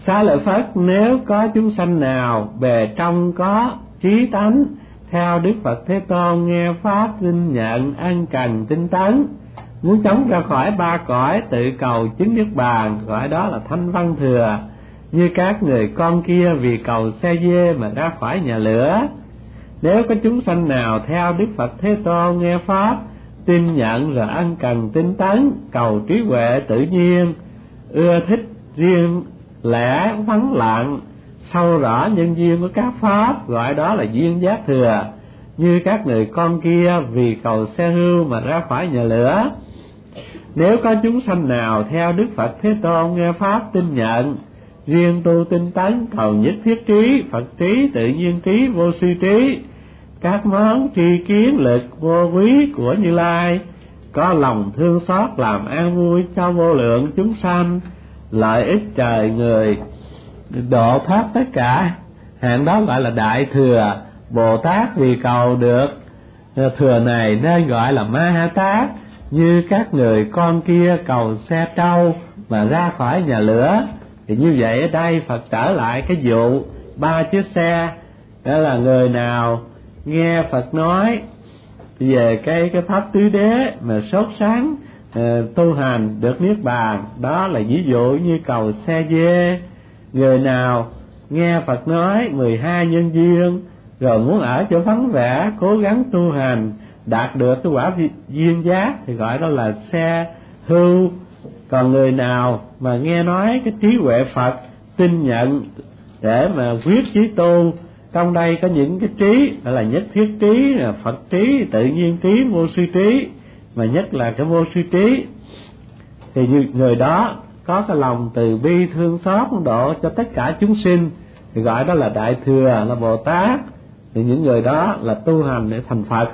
Xá lợi Phất, nếu có chúng sanh nào bề trong có trí tánh theo Đức Phật Thế Tôn, nghe pháp tin nhận ân cần tinh tấn, muốn chống ra khỏi ba cõi tự cầu chứng niết bàn, gọi đó là thanh văn thừa, như các người con kia vì cầu xe dê mà ra khỏi nhà lửa. Nếu có chúng sanh nào theo Đức Phật Thế Tôn, nghe pháp tin nhận rồi ân cần tinh tấn, cầu trí huệ tự nhiên, ưa thích riêng lẽ vắng lặng, sâu rõ nhân duyên của các pháp, gọi đó là duyên giác thừa, như các người con kia vì cầu xe hưu mà ra khỏi nhà lửa. Nếu có chúng sanh nào theo Đức Phật Thế Tôn, nghe pháp tin nhận, riêng tu tinh tấn, cầu nhất thiết trí, Phật trí, tự nhiên trí, vô sư trí, các món tri kiến lực vô quý của Như Lai, có lòng thương xót làm an vui cho vô lượng chúng sanh, lợi ích trời người, độ thoát tất cả, hạng đó gọi là đại thừa. Bồ Tát vì cầu được thừa này nên gọi là Ma Ha Tát, như các người con kia cầu xe trâu mà ra khỏi nhà lửa. Thì như vậy ở đây Phật trở lại cái vụ ba chiếc xe, đó là người nào nghe Phật nói về cái pháp tứ đế mà sốt sáng tu hành được niết bàn, đó là ví dụ như cầu xe dê. Người nào nghe Phật nói 12 nhân duyên rồi muốn ở chỗ vắng vẻ, cố gắng tu hành đạt được cái quả duyên giác thì gọi đó là xe hưu. Còn người nào mà nghe nói cái trí huệ Phật, tin nhận để mà quyết chí tu, trong đây có những cái trí gọi là nhất thiết trí, là Phật trí, tự nhiên trí, vô sư trí, mà nhất là cái vô sư trí, thì người đó có cái lòng từ bi thương xót độ cho tất cả chúng sinh, thì gọi đó là đại thừa, là Bồ Tát. Thì những người đó là tu hành để thành Phật.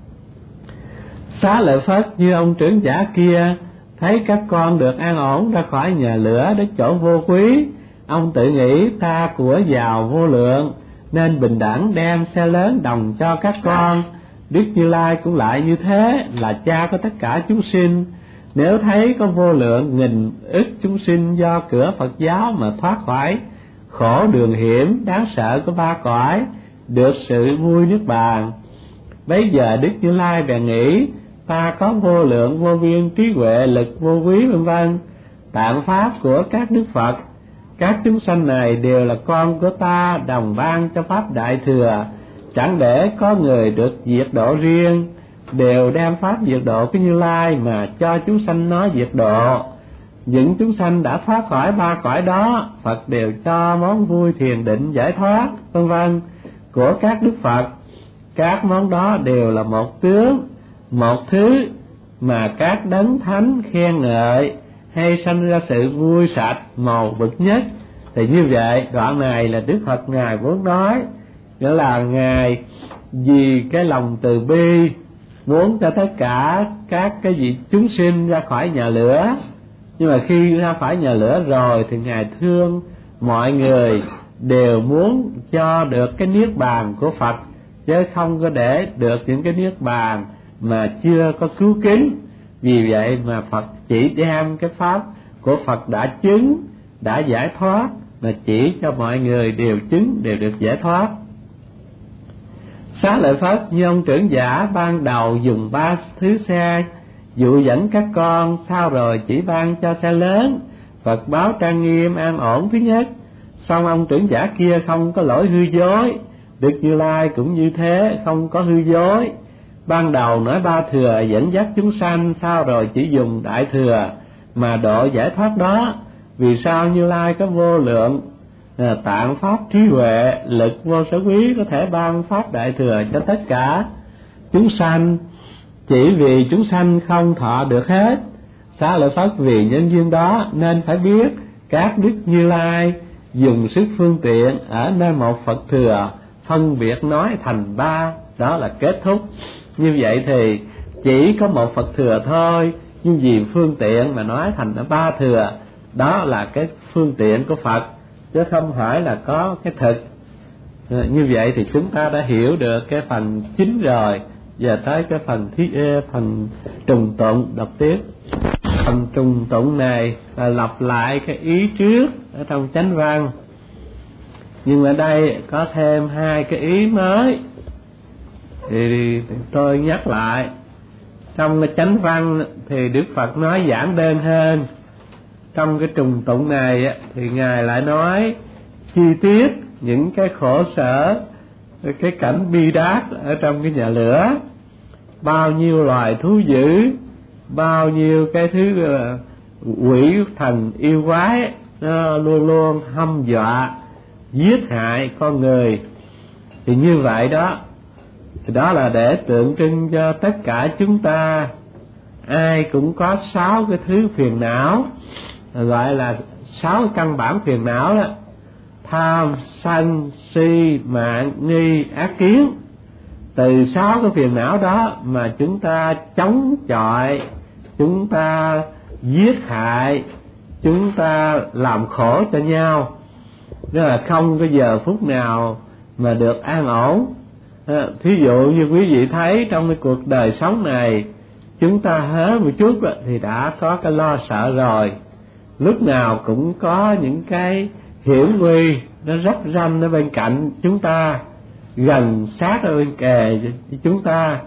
Xá lợi Phất, như ông trưởng giả kia thấy các con được an ổn ra khỏi nhà lửa đến chỗ vô quý, ông tự nghĩ ta của giàu vô lượng nên bình đẳng đem xe lớn đồng cho các con. Đức Như Lai cũng lại như thế, là cha của tất cả chúng sinh. Nếu thấy có vô lượng nghìn ức chúng sinh do cửa Phật giáo mà thoát khỏi khổ đường hiểm đáng sợ của ba cõi, được sự vui nước bàn, bấy giờ Đức Như Lai bèn nghĩ ta có vô lượng vô biên trí huệ lực vô quý vân vân, tạng pháp của các đức Phật, các chúng sanh này đều là con của ta, đồng ban cho pháp đại thừa, chẳng để có người được diệt độ riêng, đều đem pháp diệt độ của Như Lai mà cho chúng sanh nó diệt độ. Những chúng sanh đã thoát khỏi ba cõi đó, Phật đều cho món vui thiền định giải thoát vân vân của các đức Phật. Các món đó đều là một tướng, một thứ mà các đấng thánh khen ngợi, hay sanh ra sự vui sạch màu bực nhất. Thì như vậy đoạn này là Đức Phật Ngài muốn nói, nghĩa là Ngài vì cái lòng từ bi muốn cho tất cả các cái vị chúng sinh ra khỏi nhà lửa, nhưng mà khi ra khỏi nhà lửa rồi thì Ngài thương mọi người đều muốn cho được cái niết bàn của Phật, chứ không có để được những cái niết bàn mà chưa có cứu kính. Vì vậy mà Phật chỉ đem cái pháp của Phật đã chứng, đã giải thoát, mà chỉ cho mọi người đều chứng, đều được giải thoát. Xá lợi Phất, như ông trưởng giả ban đầu dùng ba thứ xe dụ dẫn các con, sau rồi chỉ ban cho xe lớn. Phật báo trang nghiêm an ổn thứ nhất, song ông trưởng giả kia không có lỗi hư dối. Đức Như Lai cũng như thế, không có hư dối. Ban đầu nói ba thừa dẫn dắt chúng sanh, sau rồi chỉ dùng đại thừa mà độ giải thoát đó. Vì sao Như Lai có vô lượng tạng pháp trí huệ lực vô sở quý, có thể ban pháp đại thừa cho tất cả chúng sanh, chỉ vì chúng sanh không thọ được hết. Xá lợi Phất vì nhân duyên đó nên phải biết các Đức Như Lai dùng sức phương tiện ở nơi một Phật thừa phân biệt nói thành ba, đó là kết thúc. Như vậy thì chỉ có một Phật thừa thôi, nhưng vì phương tiện mà nói thành ba thừa, đó là cái phương tiện của Phật, chứ không phải là có cái thực. Như vậy thì chúng ta đã hiểu được cái phần chính rồi. Giờ tới cái phần trùng tụng đọc tiếp. Phần trùng tụng này là lặp lại cái ý trước ở trong chánh văn. Nhưng ở đây có thêm hai cái ý mới thì tôi nhắc lại. Trong cái chánh văn thì Đức Phật nói giản đơn hơn. Trong cái trùng tụng này thì Ngài lại nói chi tiết những cái khổ sở, cái cảnh bi đát ở trong cái nhà lửa, bao nhiêu loài thú dữ, bao nhiêu cái thứ quỷ thần yêu quái nó luôn luôn hăm dọa giết hại con người. Thì như vậy đó, thì đó là để tượng trưng cho tất cả chúng ta ai cũng có 6 cái thứ phiền não, gọi là 6 căn bản phiền não đó: tham, sân, si, mạn, nghi, ác kiến. Từ 6 cái phiền não đó mà chúng ta chống chọi, chúng ta giết hại, chúng ta làm khổ cho nhau, đó là không có giờ phút nào mà được an ổn. Thí dụ như quý vị thấy trong cái cuộc đời sống này, chúng ta hớ một chút thì đã có cái lo sợ rồi, lúc nào cũng có những cái hiểm nguy nó rắp ranh ở bên cạnh chúng ta, gần sát ở bên kề chúng ta.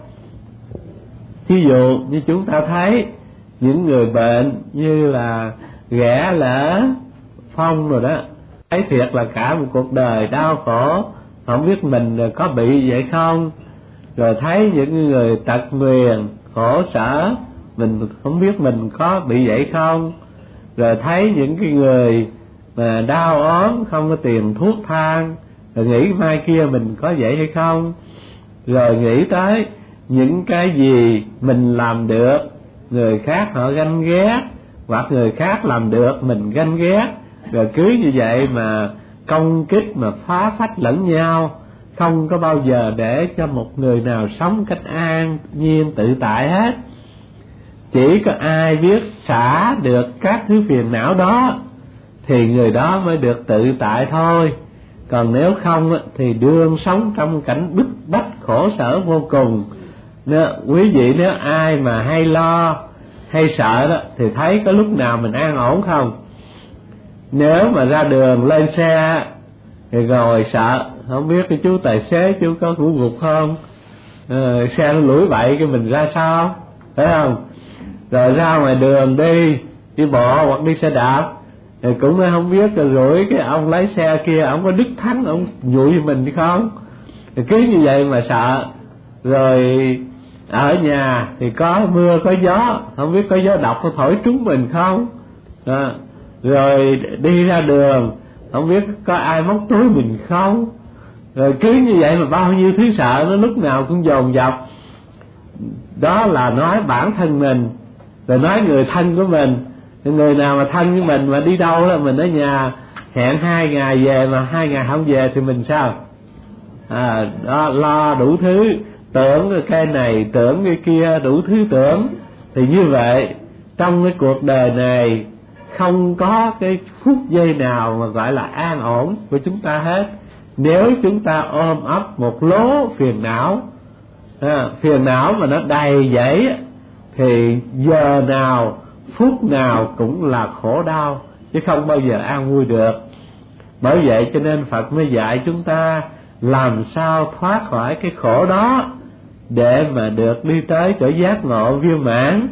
Thí dụ như chúng ta thấy những người bệnh như là ghẻ lở phong rồi đó, thấy thiệt là cả một cuộc đời đau khổ, không biết mình có bị vậy không. Rồi thấy những người tật nguyền khổ sở, mình không biết mình có bị vậy không. Rồi thấy những cái người mà đau ốm không có tiền thuốc thang, rồi nghĩ mai kia mình có vậy hay không. Rồi nghĩ tới những cái gì mình làm được, người khác họ ganh ghét, hoặc người khác làm được mình ganh ghét, rồi cứ như vậy mà công kích, mà phá phách lẫn nhau, không có bao giờ để cho một người nào sống cách an nhiên tự tại hết. Chỉ có ai biết xả được các thứ phiền não đó thì người đó mới được tự tại thôi. Còn nếu không thì đương sống trong cảnh bức bách khổ sở vô cùng. Quý vị nếu ai mà hay lo hay sợ đó thì thấy có lúc nào mình an ổn không? Nếu mà ra đường lên xe thì rồi sợ, không biết cái chú tài xế chú có ngủ gục không, xe nó lủi bậy cái mình ra sao, phải không? Rồi ra ngoài đường đi bộ hoặc đi xe đạp thì cũng không biết rồi rủi cái ông lái xe kia ông có đức thắng ông nhụi mình hay không, thì cứ như vậy mà sợ. Rồi ở nhà thì có mưa có gió, không biết có gió độc có thổi trúng mình không. Rồi đi ra đường không biết có ai móc túi mình không. Rồi cứ như vậy mà bao nhiêu thứ sợ nó lúc nào cũng dồn dập. Đó là nói bản thân mình, rồi nói người thân của mình. Người nào mà thân với mình mà đi đâu là mình ở nhà hẹn 2 ngày về mà 2 ngày không về thì mình sao? Đó, lo đủ thứ, tưởng cái này tưởng cái kia, đủ thứ tưởng. Thì như vậy trong cái cuộc đời này không có cái phút giây nào mà gọi là an ổn của chúng ta hết. Nếu chúng ta ôm ấp một lố phiền não, phiền não mà nó đầy dẫy thì giờ nào phút nào cũng là khổ đau, chứ không bao giờ an vui được. Bởi vậy cho nên Phật mới dạy chúng ta làm sao thoát khỏi cái khổ đó để mà được đi tới chỗ giác ngộ viên mãn.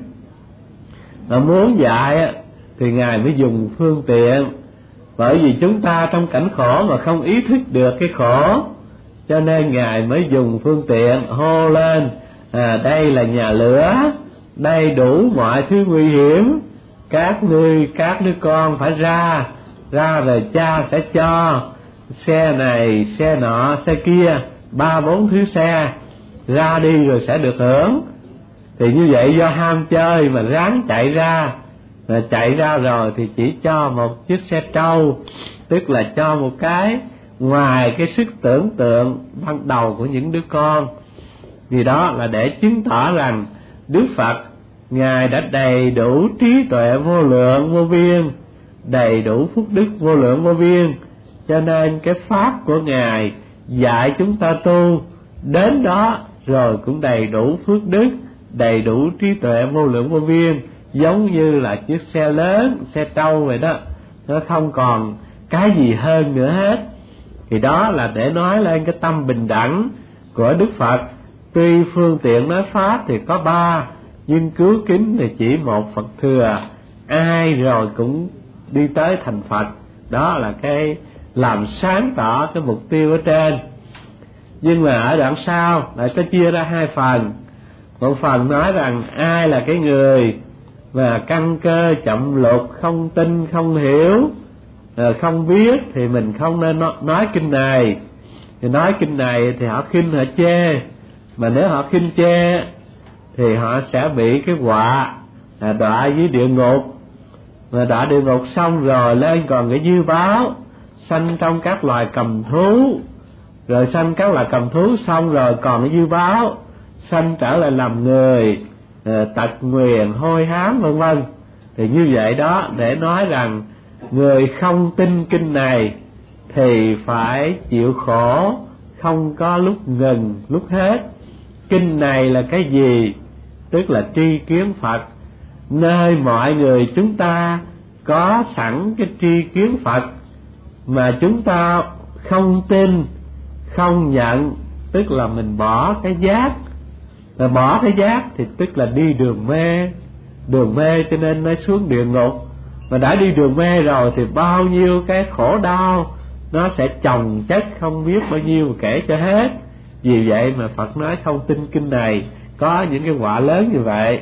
Mà muốn dạy thì Ngài mới dùng phương tiện, bởi vì chúng ta trong cảnh khổ mà không ý thức được cái khổ, cho nên Ngài mới dùng phương tiện hô lên: đây là nhà lửa, đây đủ mọi thứ nguy hiểm, các đứa con phải ra rồi cha sẽ cho xe này xe nọ xe kia, 3-4 thứ xe, ra đi rồi sẽ được hưởng. Thì như vậy do ham chơi mà ráng chạy ra, chạy ra rồi thì chỉ cho một chiếc xe trâu, tức là cho một cái ngoài cái sức tưởng tượng ban đầu của những đứa con. Vì đó là để chứng tỏ rằng Đức Phật Ngài đã đầy đủ trí tuệ vô lượng vô biên, đầy đủ phúc đức vô lượng vô biên, cho nên cái pháp của Ngài dạy chúng ta tu đến đó rồi cũng đầy đủ phước đức, đầy đủ trí tuệ vô lượng vô biên, giống như là chiếc xe lớn, xe trâu vậy đó. Nó không còn cái gì hơn nữa hết. Thì đó là để nói lên cái tâm bình đẳng của Đức Phật. Tuy phương tiện nói pháp thì có ba, nhưng cứu kính thì chỉ một Phật thừa, ai rồi cũng đi tới thành Phật. Đó là cái làm sáng tỏ cái mục tiêu ở trên. Nhưng mà ở đoạn sau lại có chia ra hai phần. Một phần nói rằng ai là cái người mà căn cơ chậm lục, không tin, không hiểu, không biết thì mình không nên nói kinh này. Thì nói kinh này thì họ khinh, họ chê. Mà nếu họ khinh chê thì họ sẽ bị cái họa đọa dưới địa ngục. Mà đọa địa ngục xong rồi lên còn cái dư báo, sanh trong các loài cầm thú. Rồi sanh các loài cầm thú xong rồi còn cái dư báo, sanh trở lại làm người, tật nguyền, hôi hám vân vân. Thì như vậy đó, để nói rằng người không tin kinh này thì phải chịu khổ, không có lúc ngừng lúc hết. Kinh này là cái gì? Tức là tri kiến Phật, nơi mọi người chúng ta có sẵn cái tri kiến Phật, mà chúng ta không tin, không nhận, tức là mình bỏ cái giác. Mà bỏ cái giác thì tức là đi đường mê. Đường mê cho nên nó xuống địa ngục. Mà đã đi đường mê rồi thì bao nhiêu cái khổ đau nó sẽ chồng chất không biết bao nhiêu, kể cho hết. Vì vậy mà Phật nói không tin kinh này, có những cái họa lớn như vậy.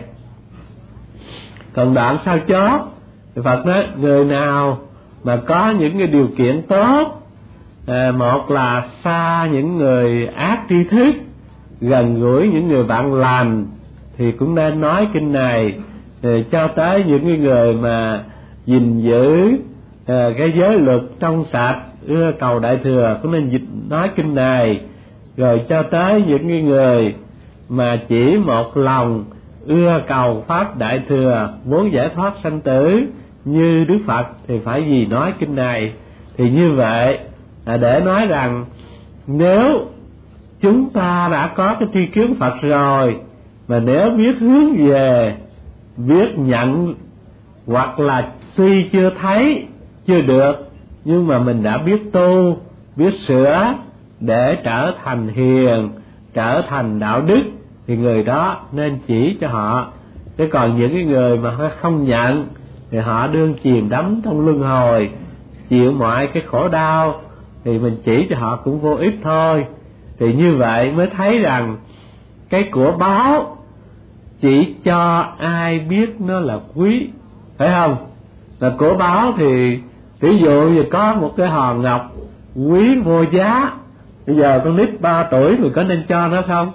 Còn đoạn sau chót thì Phật nói người nào mà có những cái điều kiện tốt, một là xa những người ác tri thức, gần gũi những người bạn lành, thì cũng nên nói kinh này. Cho tới những cái người mà gìn giữ cái giới luật trong sạch, ưa cầu đại thừa, cũng nên nói kinh này. Rồi cho tới những cái người mà chỉ một lòng ưa cầu pháp đại thừa, muốn giải thoát sanh tử như Đức Phật, thì phải gì nói kinh này. Thì như vậy là để nói rằng nếu chúng ta đã có cái tri kiến Phật rồi, mà nếu biết hướng về, biết nhận, hoặc là tuy chưa thấy, chưa được, nhưng mà mình đã biết tu, biết sửa để trở thành hiền, trở thành đạo đức, thì người đó nên chỉ cho họ. Thế còn những cái người mà không nhận thì họ đương chìm đắm trong luân hồi, chịu mọi cái khổ đau, thì mình chỉ cho họ cũng vô ích thôi. Thì như vậy mới thấy rằng cái của báo chỉ cho ai biết nó là quý, phải không? Là của báo thì ví dụ như có một cái hòn ngọc quý vô giá, bây giờ con nít 3 tuổi mình có nên cho nó không?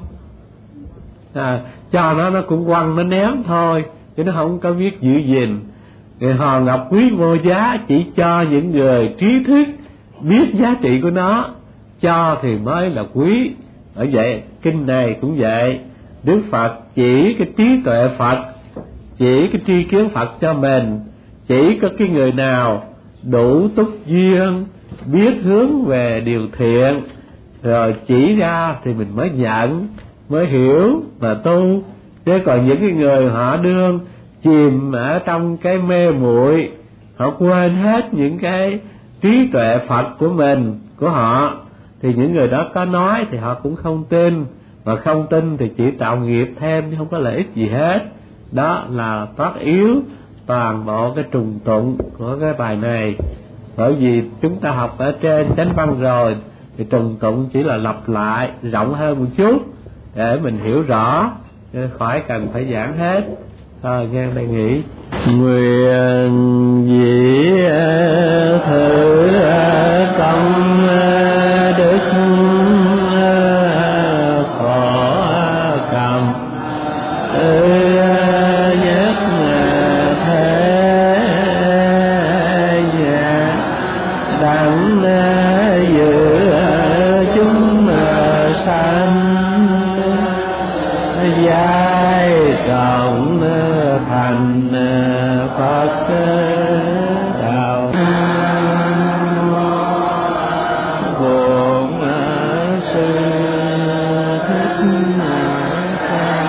Cho nó cũng quăng, nó ném thôi, chứ nó không có biết giữ gìn. Thì hòn ngọc quý vô giá chỉ cho những người trí thức, biết giá trị của nó, cho thì mới là quý. Bởi vậy kinh này cũng vậy, Đức Phật chỉ cái trí tuệ Phật, chỉ cái tri kiến Phật cho mình. Chỉ có cái người nào đủ túc duyên, biết hướng về điều thiện, rồi chỉ ra thì mình mới nhận, mới hiểu và tu. Chứ còn những cái người họ đương chìm ở trong cái mê muội, họ quên hết những cái trí tuệ Phật của mình, của họ, thì những người đó có nói thì họ cũng không tin. Mà không tin thì chỉ tạo nghiệp thêm chứ không có lợi ích gì hết. Đó là tất yếu toàn bộ cái trùng tụng của cái bài này. Bởi vì chúng ta học ở trên chánh văn rồi, thì trùng tụng chỉ là lặp lại rộng hơn một chút để mình hiểu rõ, khỏi cần phải giảng hết. Thôi nghe đây nghĩ. Nguyện dĩ thử công đức khổ cầm nhất thế đặng giữ chúng sanh giai cộng thành Phật đạo. Bổn Sư Thích Ca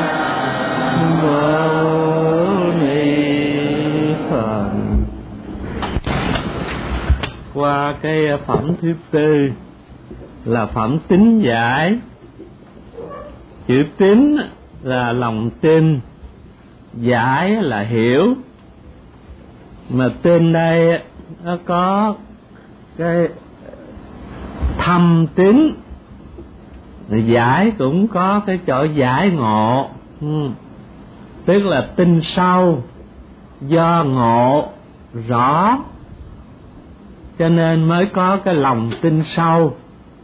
Mâu Ni Phật. Qua cái phẩm thứ tư là phẩm tín giải. Chữ tín là lòng tin, giải là hiểu. Mà tin đây nó có cái thâm tín, giải cũng có cái chỗ giải ngộ, tức là tin sâu do ngộ rõ, cho nên mới có cái lòng tin sâu.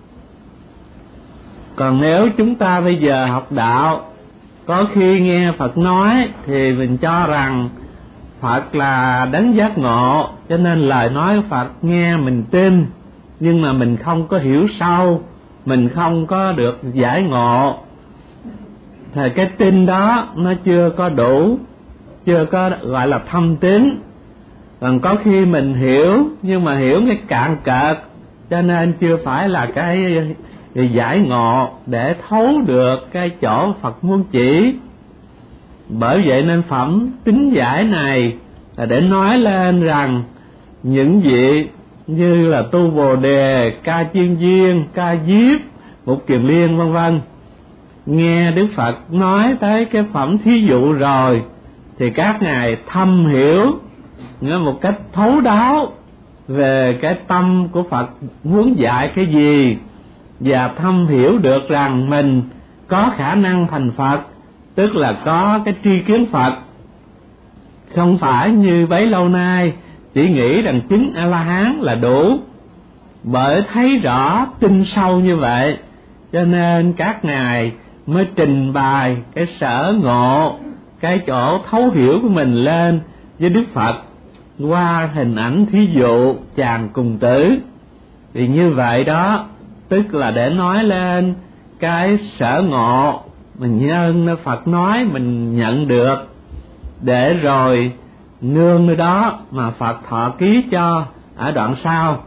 Còn nếu chúng ta bây giờ học đạo, có khi nghe Phật nói thì mình cho rằng Phật là đấng giác ngộ, cho nên lời nói Phật nghe mình tin, nhưng mà mình không có hiểu sâu, mình không có được giải ngộ, thì cái tin đó nó chưa có đủ, chưa có gọi là thâm tín. Còn có khi mình hiểu, nhưng mà hiểu cái cạn cợt, cho nên chưa phải là cái giải ngộ để thấu được cái chỗ Phật muốn chỉ. Bởi vậy nên phẩm tín giải này là để nói lên rằng những vị như là Tu Bồ Đề, Ca Chiên Viên, Ca Diếp, Mục Kiền Liên vân vân, nghe Đức Phật nói tới cái phẩm thí dụ rồi thì các ngài thâm hiểu một cách thấu đáo về cái tâm của Phật muốn dạy cái gì, và thâm hiểu được rằng mình có khả năng thành Phật, tức là có cái tri kiến Phật, không phải như bấy lâu nay chỉ nghĩ rằng chứng A-la-hán là đủ. Bởi thấy rõ tin sâu như vậy, cho nên các ngài mới trình bày cái sở ngộ, cái chỗ thấu hiểu của mình lên với Đức Phật qua hình ảnh thí dụ chàng cùng tử. Thì như vậy đó, tức là để nói lên cái sở ngộ mình nhân Phật nói mình nhận được, để rồi nương nơi đó mà Phật thọ ký cho ở đoạn sau.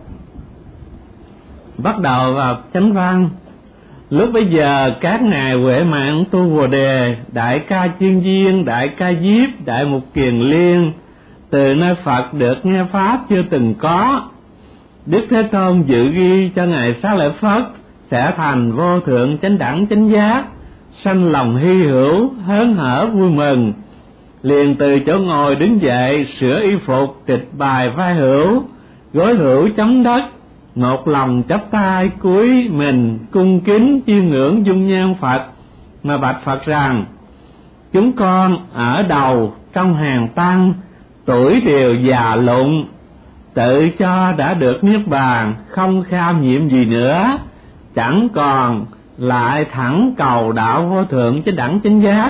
Bắt đầu vào chánh văn. Lúc bấy giờ các ngài Huệ Mạng, Tu Bồ Đề, Đại Ca Chiên Viên, Đại Ca Diếp, Đại Mục Kiền Liên từ nơi Phật được nghe pháp chưa từng có. Đức Thế Tôn dự ghi cho ngài Xá Lợi Phất sẽ thành vô thượng chánh đẳng chánh giác, sanh lòng hy hữu hớn hở vui mừng, liền từ chỗ ngồi đứng dậy, sửa y phục, tịch bài vai hữu, gối hữu chấm đất, một lòng chắp tay cúi mình cung kính chiêm ngưỡng dung nhan Phật, mà bạch Phật rằng: chúng con ở đầu trong hàng tăng, tuổi đều già lụng, tự cho đã được niết bàn, không kham nhiệm gì nữa, chẳng còn lại thẳng cầu đạo vô thượng chánh đẳng chánh giác.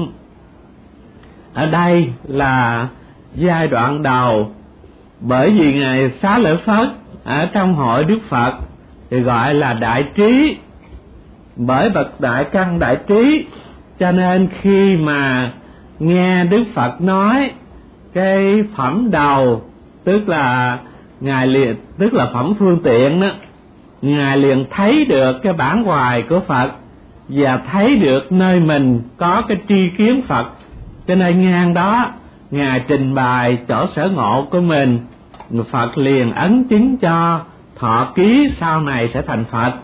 Ở đây là giai đoạn đầu, bởi vì ngài Xá Lợi Phất ở trong hội Đức Phật thì gọi là đại trí, bởi bậc đại căn đại trí, cho nên khi mà nghe Đức Phật nói cái phẩm đầu, tức là ngài liền, tức là phẩm phương tiện đó, ngài liền thấy được cái bản hoài của Phật và thấy được nơi mình có cái tri kiến Phật, cho nên ngang đó ngài trình bày chỗ sở ngộ của mình, Phật liền ấn chứng cho thọ ký sau này sẽ thành Phật.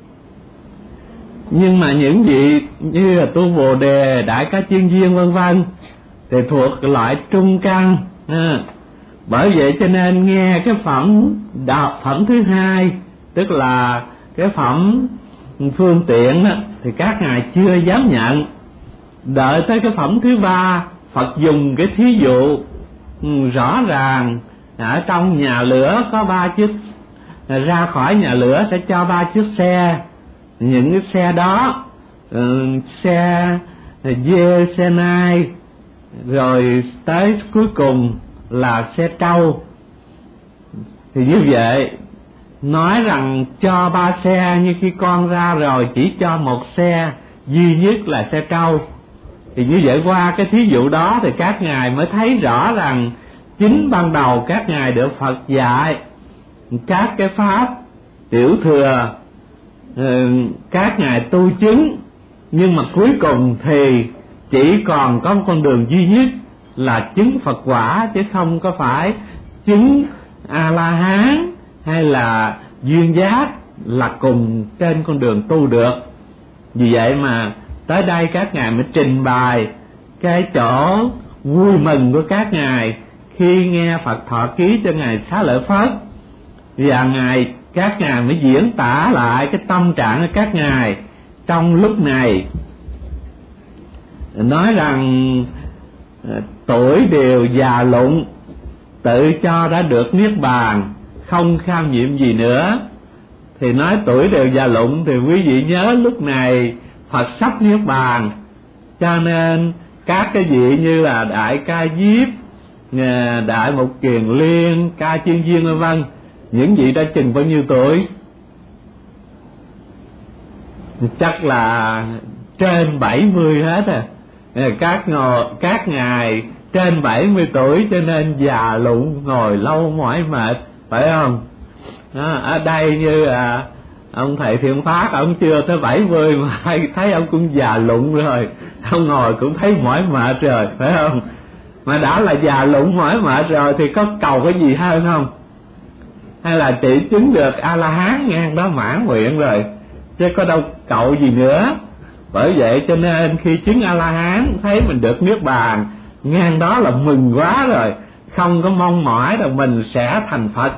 Nhưng mà những vị như là Tu Bồ Đề, Đại Ca Chiên Viên vân vân thì thuộc loại trung căn, bởi vậy cho nên nghe cái phẩm thứ hai, tức là cái phẩm phương tiện đó, thì các ngài chưa dám nhận. Đợi tới cái phẩm thứ ba, Phật dùng cái thí dụ rõ ràng, ở trong nhà lửa có 3 chiếc, ra khỏi nhà lửa sẽ cho 3 chiếc xe, những cái xe đó xe dê, xe nai, rồi tới cuối cùng là xe trâu. Thì như vậy nói rằng cho 3 xe, nhưng khi con ra rồi chỉ cho 1 xe duy nhất là xe trâu. Thì như vậy qua cái thí dụ đó thì các ngài mới thấy rõ rằng chính ban đầu các ngài được Phật dạy các cái pháp tiểu thừa, các ngài tu chứng, nhưng mà cuối cùng thì chỉ còn có một con đường duy nhất là chứng Phật quả, chứ không có phải chứng A-la-hán hay là duyên giác là cùng trên con đường tu được. Vì vậy mà tới đây các ngài mới trình bày cái chỗ vui mừng của các ngài khi nghe Phật thọ ký cho ngài Xá Lợi Phất, và các ngài mới diễn tả lại cái tâm trạng của các ngài trong lúc này, nói rằng tuổi đều già lụng, tự cho đã được niết bàn, không kham nhiệm gì nữa. Thì nói tuổi đều già lụng thì quý vị nhớ lúc này Phật sắp niết bàn, cho nên các cái vị như là Đại Ca Diếp, Đại Mục Kiền Liên, Ca Chiên Viên vân vân, những vị đã chừng bao nhiêu tuổi? Chắc là trên 70 hết à. Các ngài trên 70 tuổi cho nên già lụng, ngồi lâu mỏi mệt, phải không? Ở đây như ông thầy Thiện Phát, ông chưa tới 70 mà thấy ông cũng già lụng rồi, ông ngồi cũng thấy mỏi mệt rồi, phải không? Mà đã là già lụng mỏi mệt rồi thì có cầu cái gì hơn không? Hay là chỉ chứng được A-la-hán ngang đó mãn nguyện rồi, chứ có đâu cầu gì nữa. Bởi vậy cho nên khi chứng A-la-hán thấy mình được niết bàn, ngang đó là mừng quá rồi, không có mong mỏi rằng mình sẽ thành Phật.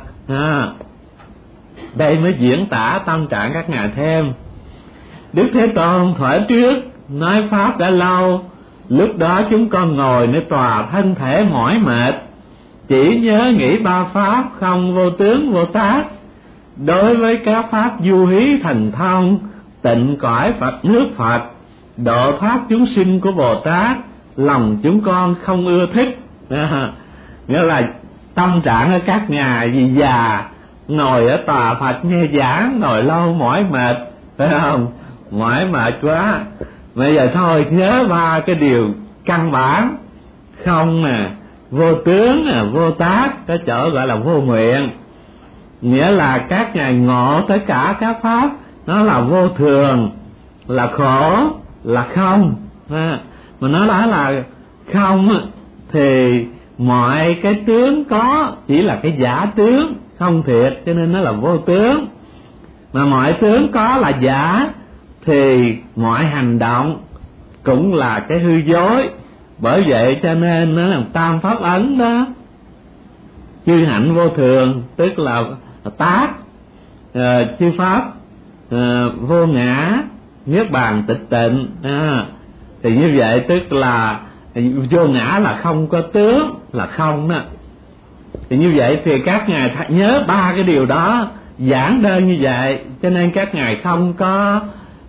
Đây mới diễn tả tâm trạng các ngài thêm. Đức Thế Tôn thuở trước nói pháp đã lâu, lúc đó chúng con ngồi nơi tòa thân thể mỏi mệt, chỉ nhớ nghĩ ba pháp không vô tướng vô tác. Đối với các pháp du hí thành thông, tịnh cõi Phật nước Phật, độ thoát chúng sinh của Bồ Tát, lòng chúng con không ưa thích. Nghĩa là tâm trạng của các ngài vì già, ngồi ở tòa Phật nghe giảng, ngồi lâu mỏi mệt, phải không? Mỏi mệt quá. Bây giờ thôi nhớ ba cái điều căn bản, không vô tướng vô tác, cái chỗ gọi là vô nguyện. Nghĩa là các ngài ngộ tất cả các pháp nó là vô thường, là khổ, là không. Mà nó nói là không thì mọi cái tướng có chỉ là cái giả tướng, không thiệt, cho nên nó là vô tướng. Mà mọi tướng có là giả thì mọi hành động cũng là cái hư dối. Bởi vậy cho nên nó là tam pháp ấn đó. Chư hạnh vô thường tức là tác, chư pháp vô ngã, niết bàn tịch tịnh. Thì như vậy tức là vô ngã là không có tướng, là không đó. Thì như vậy thì các ngài nhớ ba cái điều đó, giản đơn như vậy, cho nên các ngài không có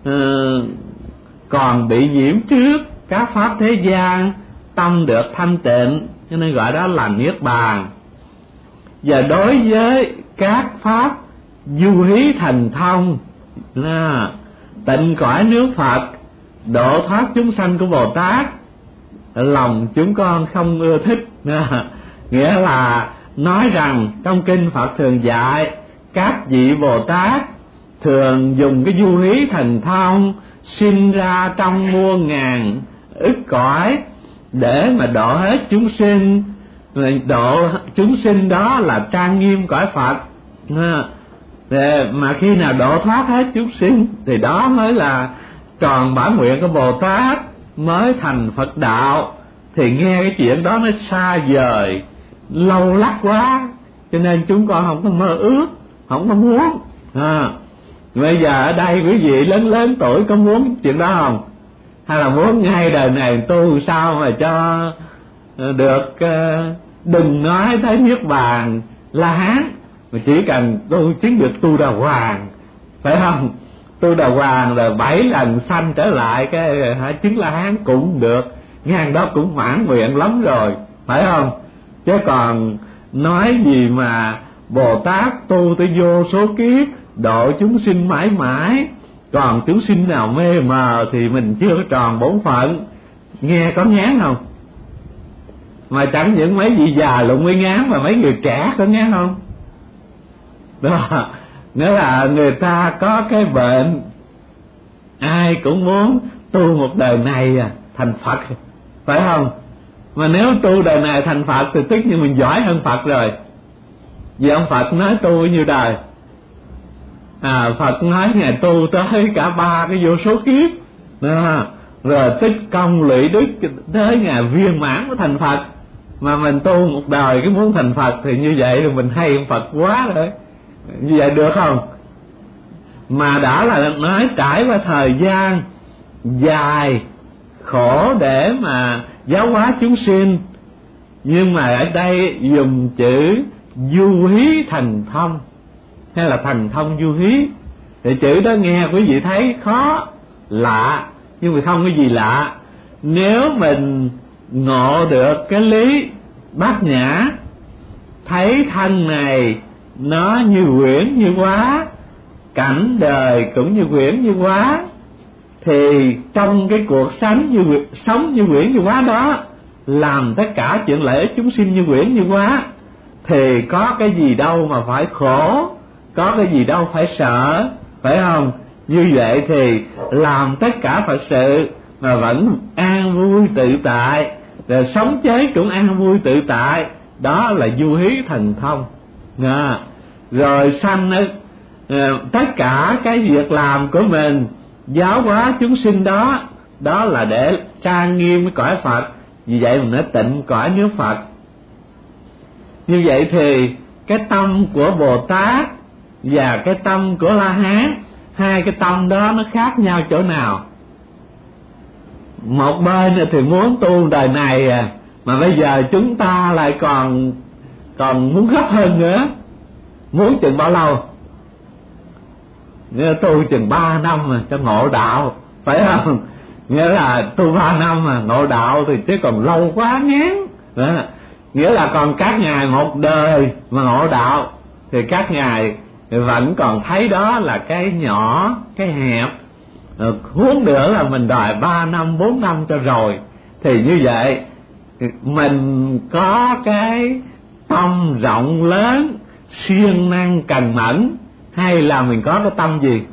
còn bị nhiễm trước các pháp thế gian, tâm được thanh tịnh, cho nên gọi đó là niết bàn. Và đối với các pháp du hí thành thông, tịnh cõi nước Phật, độ thoát chúng sanh của Bồ Tát, lòng chúng con không ưa thích. Nghĩa là nói rằng trong kinh Phật thường dạy các vị Bồ Tát thường dùng cái du hí thành thông, sinh ra trong muôn ngàn ức cõi để mà độ hết chúng sinh. Độ chúng sinh đó là trang nghiêm cõi Phật. Mà khi nào độ thoát hết chúng sinh thì đó mới là tròn bản nguyện của Bồ Tát, mới thành Phật đạo. Thì nghe cái chuyện đó nó xa vời, lâu lắc quá, cho nên chúng con không có mơ ước, không có muốn. Bây giờ ở đây quý vị lớn lớn tuổi có muốn chuyện đó không? Hay là muốn ngay đời này tu sao mà cho được, đừng nói tới niết bàn La Hán, mà chỉ cần tu chứng được tu đà hoàng, phải không? Tu đà hoàng rồi 7 lần sanh trở lại cái chứng La Hán cũng được, ngang đó cũng mãn nguyện lắm rồi, phải không? Chứ còn nói gì mà Bồ Tát tu tới vô số kiếp, độ chúng sinh mãi mãi, còn chúng sinh nào mê mờ thì mình chưa có tròn bổn phận, nghe có ngán không? Mà chẳng những mấy vị già lụng mới ngán, mà mấy người trẻ có ngán không? Đó, nghĩa là người ta có cái bệnh, ai cũng muốn tu một đời này thành Phật, phải không? Mà nếu tu đời này thành Phật thì tất nhiên mình giỏi hơn Phật rồi. Vì ông Phật nói tu nhiêu đời? Phật nói Ngài tu tới cả 3 cái vô số kiếp, rồi tích công lụy đức tới Ngài viên mãn mới thành Phật. Mà mình tu một đời cái muốn thành Phật thì như vậy thì mình hay ông Phật quá rồi. Như vậy được không? Mà đã là nói trải qua thời gian dài khổ để mà giáo hóa chúng sinh, nhưng mà ở đây dùng chữ du hí thành thông, hay là thành thông du hí, thì chữ đó nghe quý vị thấy khó lạ, nhưng mà không có gì lạ. Nếu mình ngộ được cái lý bát nhã, thấy thân này nó như quyển như hóa, cảnh đời cũng như quyển như hóa, thì trong cái cuộc sống như quyển như hóa đó, làm tất cả chuyện lợi ích chúng sinh như quyển như hóa, thì có cái gì đâu mà phải khổ, có cái gì đâu phải sợ, phải không? Như vậy thì làm tất cả Phật sự mà vẫn an vui tự tại, rồi sống chết cũng an vui tự tại, đó là du hí thành thông. Rồi sanh tất cả cái việc làm của mình giáo hóa chúng sinh đó, đó là để trang nghiêm cái cõi Phật. Vì vậy mình nói tịnh cõi nước Phật. Như vậy thì cái tâm của Bồ Tát và cái tâm của La Hán, hai cái tâm đó nó khác nhau chỗ nào? Một bên thì muốn tu đời này mà bây giờ chúng ta lại còn muốn gấp hơn nữa. Muốn chừng bao lâu? Nghĩa là tu chừng 3 năm mà cho ngộ đạo, phải không? Nghĩa là tu 3 năm mà ngộ đạo thì chứ còn lâu quá ngán. Nghĩa là còn các ngài một đời mà ngộ đạo thì các ngài vẫn còn thấy đó là cái nhỏ, cái hẹp. Huống nữa là mình đòi 3 năm, 4 năm cho rồi. Thì như vậy mình có cái tâm rộng lớn, siêng năng cần mẫn, hay là mình có cái tâm gì?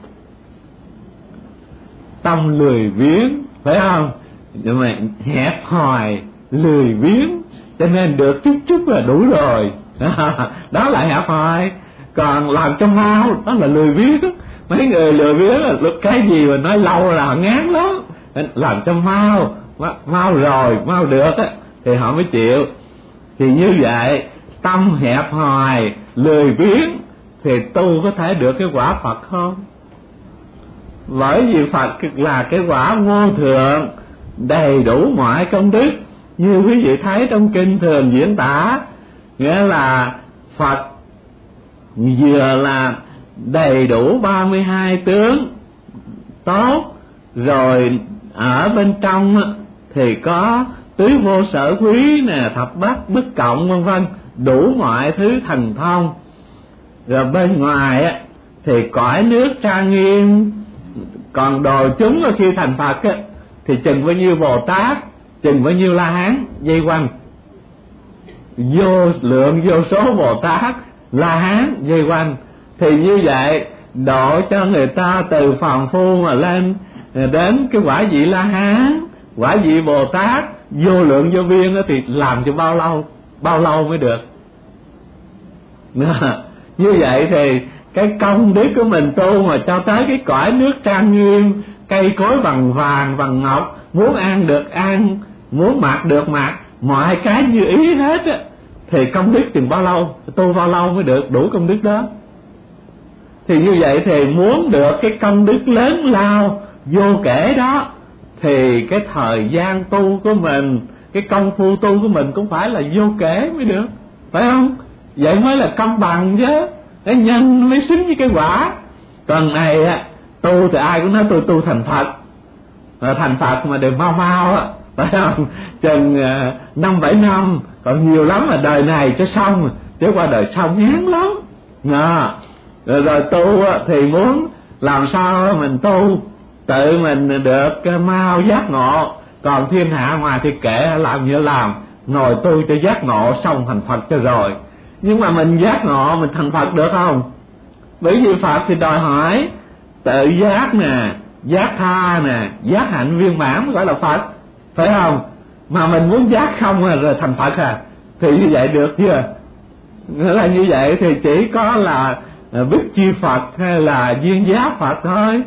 Tâm lười biếng, phải không? Nhưng mà hẹp hòi, lười biếng, cho nên được chút là đủ rồi. Đó là hẹp hòi. Còn làm cho mau, đó là lười biếng. Mấy người lười biếng là cái gì mà nói lâu là ngán lắm. Làm cho mau rồi, mau được á, thì họ mới chịu. Thì như vậy, tâm hẹp hòi, lười biếng thì tu có thể được cái quả Phật không? Bởi vì Phật là cái quả vô thượng, đầy đủ mọi công đức. Như quý vị thấy trong kinh thường diễn tả, nghĩa là Phật vừa là đầy đủ 32 tướng tốt, rồi ở bên trong thì có tứ vô sở quý nè, thập bát bất cộng vân vân, đủ mọi thứ thành thông. Rồi bên ngoài thì cõi nước trang nghiêm. Còn đồ chúng khi thành Phật thì chừng bao nhiêu Bồ Tát, chừng bao nhiêu La Hán dây quanh, vô lượng vô số Bồ Tát La Hán dây quanh. Thì như vậy độ cho người ta từ phàm phu mà lên đến cái quả vị La Hán, quả vị Bồ Tát vô lượng vô biên thì làm cho bao lâu mới được? Như vậy thì cái công đức của mình tu mà cho tới cái cõi nước trang nghiêm, cây cối bằng vàng bằng ngọc, muốn ăn được ăn, muốn mặc được mặc, mọi cái như ý hết á, thì công đức chừng bao lâu, tu bao lâu mới được đủ công đức đó? Thì như vậy thì muốn được cái công đức lớn lao vô kể đó, thì cái thời gian tu của mình, cái công phu tu của mình cũng phải là vô kể mới được, phải không? Vậy mới là công bằng chứ, cái nhân mới xứng với cái quả. Còn này tu thì ai cũng nói tôi tu thành Phật, thành Phật mà đều mau á, phải không? Chừng 5-7 năm, còn nhiều lắm là đời này cho xong, chứ qua đời sau ngán lắm. Rồi tu thì muốn làm sao mình tu tự mình được mau giác ngộ, còn thiên hạ ngoài thì kệ làm như làm, ngồi tu cho giác ngộ xong thành Phật cho rồi. Nhưng mà mình giác ngộ mình thành Phật được không? Bởi vì Phật thì đòi hỏi tự giác nè, giác tha nè, giác hạnh viên mãn gọi là Phật, phải không? Mà mình muốn giác không rồi thành Phật thì như vậy được chưa? Nghĩa là như vậy thì chỉ có là Bích Chi Phật hay là Duyên Giác Phật thôi.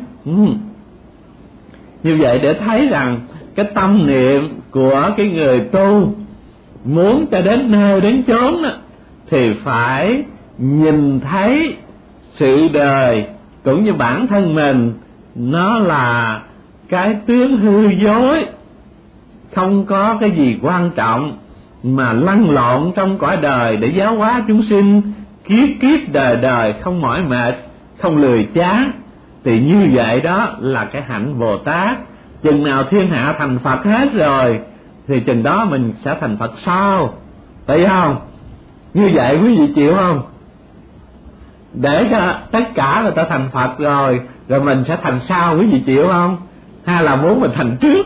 Như vậy để thấy rằng cái tâm niệm của cái người tu muốn cho đến nơi đến chốn đó, thì phải nhìn thấy sự đời cũng như bản thân mình nó là cái tướng hư dối, không có cái gì quan trọng, mà lăn lộn trong cõi đời để giáo hóa chúng sinh, kiếp kiếp đời đời không mỏi mệt, không lười chán. Thì như vậy đó là cái hạnh Bồ Tát. Chừng nào thiên hạ thành Phật hết rồi thì chừng đó mình sẽ thành Phật sau, phải không? Như vậy quý vị chịu không? Để cho tất cả người ta thành Phật rồi mình sẽ thành sau, quý vị chịu không? Hay là muốn mình thành trước?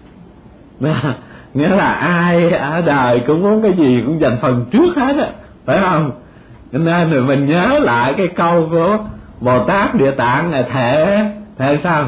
Nghĩa là ai ở đời cũng muốn cái gì cũng giành phần trước hết á, phải không? Cho nên rồi mình nhớ lại cái câu của Bồ Tát Địa Tạng là thệ sao?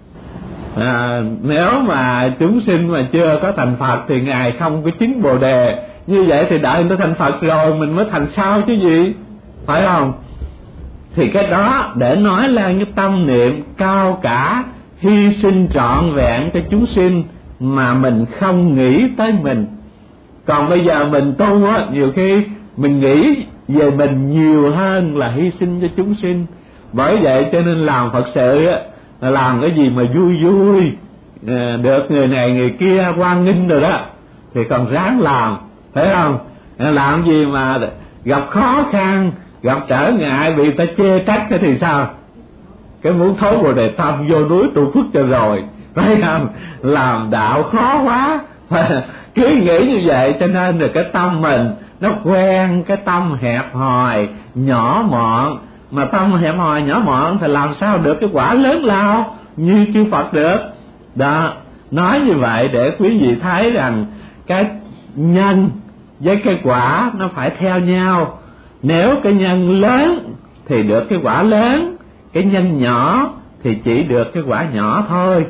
Nếu mà chúng sinh mà chưa có thành Phật thì ngài không có chứng Bồ Đề. Như vậy thì đợi người ta thành Phật rồi mình mới thành sau chứ gì, phải không? Thì cái đó để nói lên cái tâm niệm cao cả, hy sinh trọn vẹn cho chúng sinh mà mình không nghĩ tới mình. Còn bây giờ mình tu á, nhiều khi mình nghĩ về mình nhiều hơn là hy sinh cho chúng sinh. Bởi vậy cho nên làm Phật sự á, là làm cái gì mà vui vui, được người này người kia hoan nghênh rồi đó thì còn ráng làm, phải không? Làm gì mà gặp khó khăn, gặp trở ngại bị ta chê trách thì sao? Cái muốn thối Bồ Đề tâm vô núi tu phước cho rồi, phải không? Làm đạo khó quá, cứ nghĩ như vậy. Cho nên rồi cái tâm mình nó quen cái tâm hẹp hòi nhỏ mọn, mà tâm hẹp hòi nhỏ mọn thì làm sao được cái quả lớn lao như chư Phật được. Đó, nói như vậy để quý vị thấy rằng cái nhân với cái quả nó phải theo nhau. Nếu cái nhân lớn thì được cái quả lớn, cái nhân nhỏ thì chỉ được cái quả nhỏ thôi.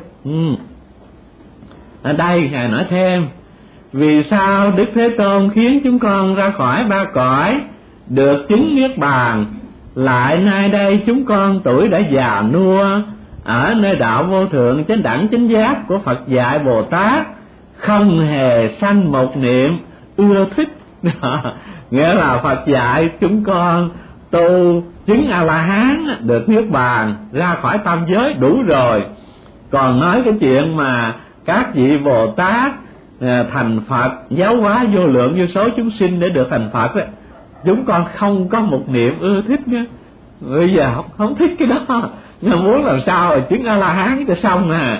Ở đây Ngài nói thêm, vì sao Đức Thế Tôn khiến chúng con ra khỏi ba cõi, được chứng niết bàn, lại nay đây chúng con tuổi đã già nua, ở nơi đạo vô thượng chánh đẳng chánh giác của Phật dạy Bồ Tát, không hề sanh một niệm ưa thích. Nghĩa là Phật dạy chúng con tu chứng A-la-hán được niết bàn, ra khỏi tam giới đủ rồi. Còn nói cái chuyện mà các vị Bồ Tát thành Phật, giáo hóa vô lượng vô số chúng sinh để được thành Phật ấy, chúng con không có một niệm ưa thích nữa. Bây giờ không thích cái đó, nhưng muốn làm sao rồi chứng A-la-hán cho xong à.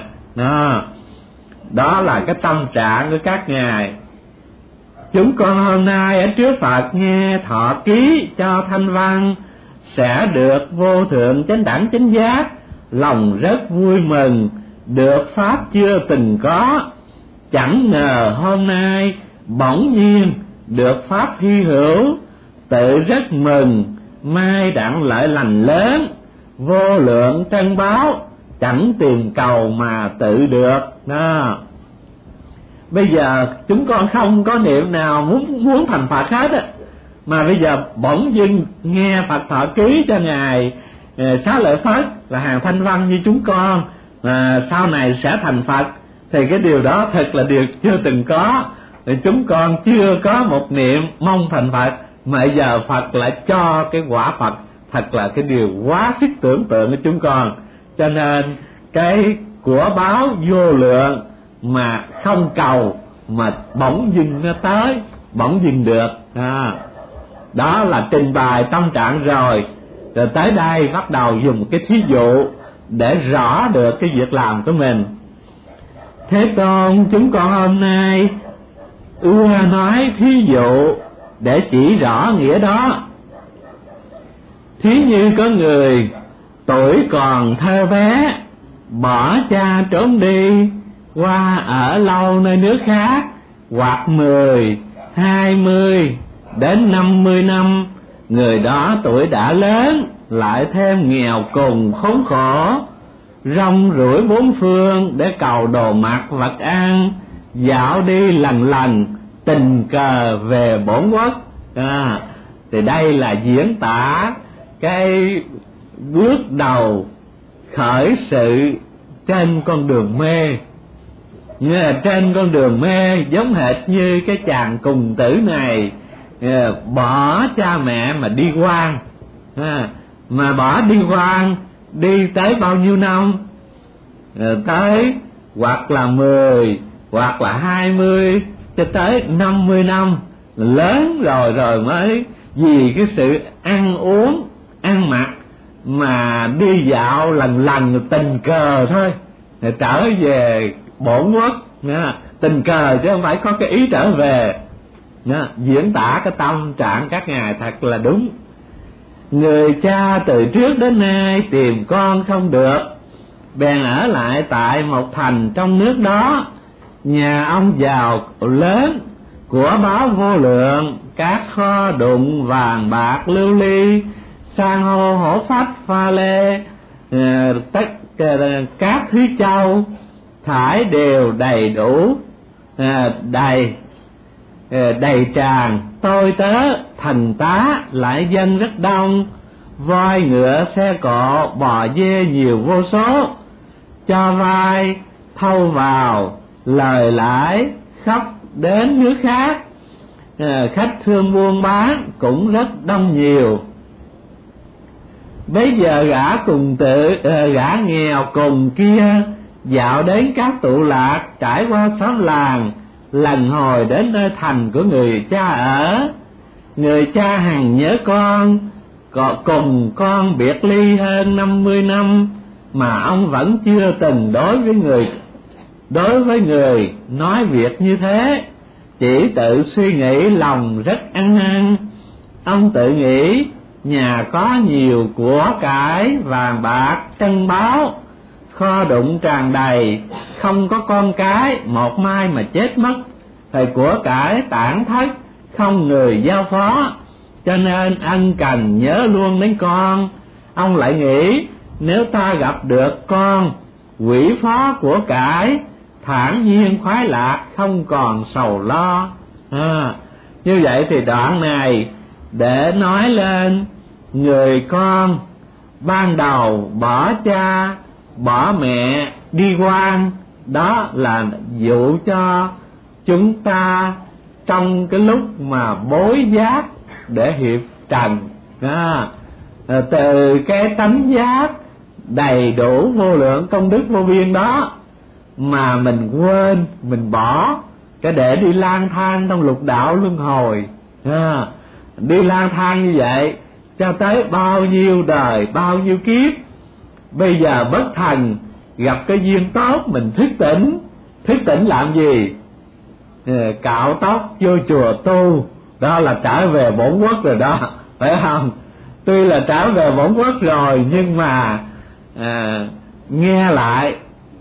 Đó là cái tâm trạng của các ngài. Chúng con hôm nay ở trước Phật nghe thọ ký cho thanh văn, sẽ được vô thượng chánh đẳng chánh giác, lòng rất vui mừng, được pháp chưa từng có. Chẳng ngờ hôm nay bỗng nhiên được pháp hy hữu, tự rất mừng, mai đặng lợi lành lớn, vô lượng trân báo, chẳng tìm cầu mà tự được. Đó. Bây giờ chúng con không có niệm nào muốn thành Phật hết á, mà bây giờ bỗng dưng nghe Phật thọ ký cho ngài Xá Lợi Phất là hàng thanh văn như chúng con sau này sẽ thành Phật, thì cái điều đó thật là điều chưa từng có. Thì chúng con chưa có một niệm mong thành Phật, mà giờ Phật lại cho cái quả Phật, thật là cái điều quá sức tưởng tượng của chúng con. Cho nên cái của báo vô lượng mà không cầu, mà bỗng dưng nó tới, bỗng dưng được. Đó là trình bày tâm trạng rồi. Rồi tới đây bắt đầu dùng cái thí dụ để rõ được cái việc làm của mình. Thế Tôn, chúng con hôm nay ưa nói thí dụ để chỉ rõ nghĩa đó. Thí như có người tuổi còn thơ bé, bỏ cha trốn đi, qua ở lâu nơi nước khác, hoặc 10, 20 đến 50 năm, người đó tuổi đã lớn, lại thêm nghèo cùng khốn khổ, rong ruổi bốn phương để cầu đồ mặc vật ăn, dạo đi lần lần tình cờ về bổn quốc. Thì đây là diễn tả cái bước đầu khởi sự trên con đường mê. Như là trên con đường mê giống hệt như cái chàng cùng tử này bỏ cha mẹ mà đi quan, mà bỏ đi quan đi tới bao nhiêu năm, tới hoặc là 10 hoặc là 20 cho tới 50 năm lớn rồi mới vì cái sự ăn uống ăn mặc mà đi dạo lần tình cờ thôi trở về bổn quốc, tình cờ chứ không phải có cái ý trở về. Diễn tả cái tâm trạng các ngài thật là đúng. Người cha từ trước đến nay tìm con không được, bèn ở lại tại một thành trong nước đó. Nhà ông giàu lớn, của báu vô lượng, các kho đụng vàng bạc lưu ly, san hô hổ phách pha lê, tất các thứ châu thải đều đầy đủ, đầy tràn. Tôi tớ thần tá lại dân rất đông, voi ngựa xe cộ bò dê nhiều vô số, cho vai thâu vào lời lãi khắp đến nước khác. Khách thương buôn bán cũng rất đông nhiều. Bây giờ gã nghèo cùng kia dạo đến các tụ lạc, trải qua xóm làng, lần hồi đến nơi thành của người cha ở. Người cha hằng nhớ con, cùng con biệt ly hơn 50 năm, mà ông vẫn chưa từng đối với người nói việc như thế, chỉ tự suy nghĩ lòng rất ăn năn. Ông tự nghĩ nhà có nhiều của cải vàng bạc trân báu, kho đụng tràn đầy, không có con cái một mai mà chết mất, thì của cải tản thất không người giao phó, cho nên ân cần nhớ luôn đến con. Ông lại nghĩ nếu ta gặp được con quỷ phó của cải, thản nhiên khoái lạc, không còn sầu lo. Như vậy thì đoạn này để nói lên người con ban đầu bỏ cha bỏ mẹ đi quan, đó là dụ cho chúng ta trong cái lúc mà bối giác để hiệp trần. Từ cái tánh giác đầy đủ vô lượng công đức vô biên đó mà mình quên, mình bỏ cái để đi lang thang trong lục đạo luân hồi. Đi lang thang như vậy cho tới bao nhiêu đời bao nhiêu kiếp. Bây giờ bất thần gặp cái duyên tốt, mình thức tỉnh làm gì? Cạo tóc vô chùa tu, đó là trở về bổn quốc rồi đó, phải không? Tuy là trở về bổn quốc rồi, nhưng mà nghe lại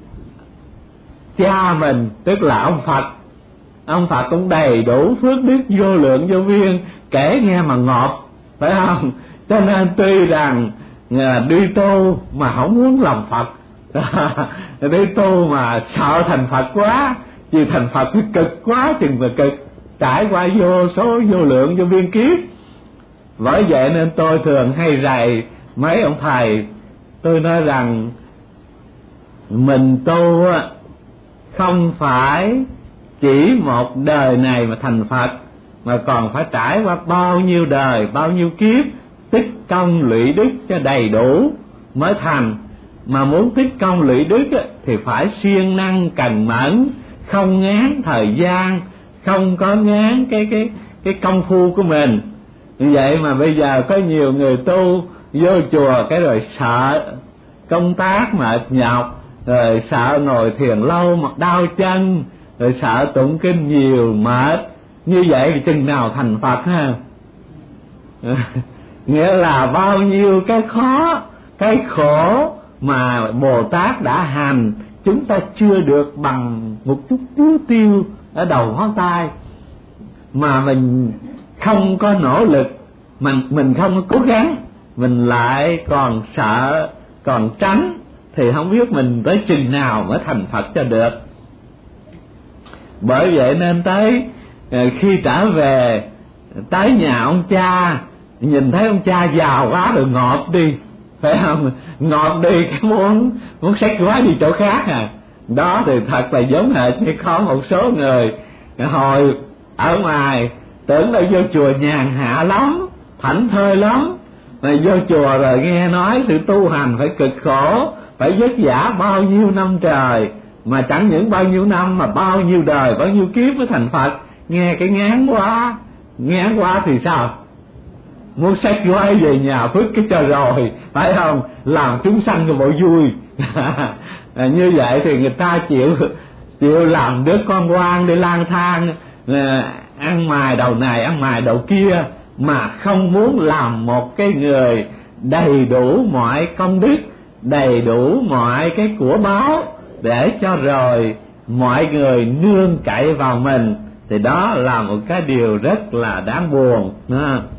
cha mình, tức là ông Phật cũng đầy đủ phước đức vô lượng vô biên, kể nghe mà ngọt, phải không? Cho nên tuy rằng đi tu mà không muốn làm Phật, đi tu mà sợ thành Phật quá, vì thành Phật thì cực quá chừng mà cực, trải qua vô số vô lượng vô biên kiếp. Bởi vậy nên tôi thường hay rầy mấy ông thầy, tôi nói rằng mình tu không phải chỉ một đời này mà thành Phật, mà còn phải trải qua bao nhiêu đời bao nhiêu kiếp, tích công lụy đức cho đầy đủ mới thành. Mà muốn tích công lụy đức thì phải siêng năng cần mẫn, không ngán thời gian, không có ngán cái công phu của mình. Như vậy mà bây giờ có nhiều người tu vô chùa cái rồi sợ công tác mệt nhọc, rồi sợ ngồi thiền lâu mà đau chân, rồi sợ tụng kinh nhiều mệt. Như vậy thì chừng nào thành Phật ha? Nghĩa là bao nhiêu cái khó, cái khổ mà Bồ Tát đã hành, chúng ta chưa được bằng một chút tiêu ở đầu ngón tay. Mà mình không có nỗ lực, mình không có cố gắng, mình lại còn sợ, còn tránh, thì không biết mình tới chừng nào mới thành Phật cho được. Bởi vậy nên tới khi trở về tới nhà ông cha, nhìn thấy ông cha giàu quá rồi ngọt đi, phải không? Ngọt đi cái muốn xách quá đi chỗ khác à. Đó thì thật là giống hệt như có một số người hồi ở ngoài tưởng đâu vô chùa nhàn hạ lắm, thảnh thơi lắm, mà vô chùa rồi nghe nói sự tu hành phải cực khổ, phải vất vả bao nhiêu năm trời, mà chẳng những bao nhiêu năm mà bao nhiêu đời, bao nhiêu kiếp mới thành Phật. Nghe cái ngán quá thì sao? Muốn xách gói về nhà phước cái cho rồi, phải không? Làm chúng sanh cho bộ vui. Như vậy thì người ta chịu làm đứa con quan đi lang thang, ăn mài đầu này ăn mài đầu kia, mà không muốn làm một cái người đầy đủ mọi công đức, đầy đủ mọi cái của báo, để cho rồi mọi người nương cậy vào mình. Thì đó là một cái điều rất là đáng buồn.